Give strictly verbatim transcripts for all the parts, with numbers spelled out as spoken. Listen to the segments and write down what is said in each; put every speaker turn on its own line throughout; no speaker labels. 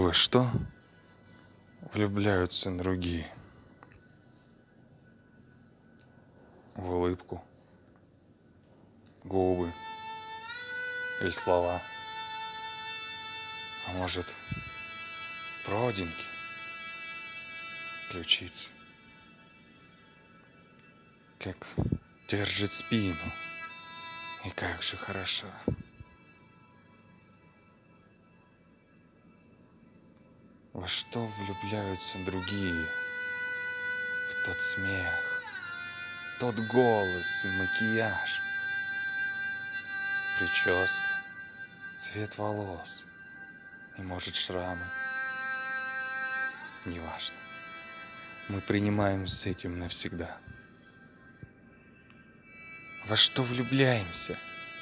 Во что влюбляются другие? В улыбку, губы или слова? А может, родинки, ключицы? Как держит спину, и как же хороша. Во что влюбляются другие? В тот смех, тот голос и макияж, прическа, цвет волос и, может, шрамы. Неважно. Мы принимаем с этим навсегда. Во что влюбляемся?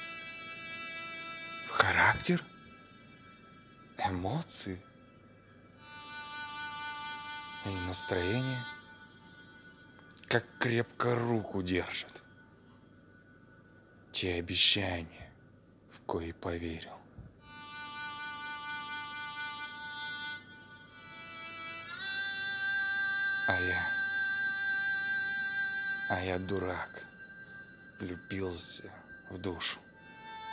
В характер? Эмоции? Или настроение? Как крепко руку держат. Те обещания, в кои поверил. А я, а я дурак, влюбился в душу.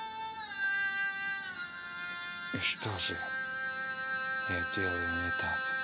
И что же я делаю не так?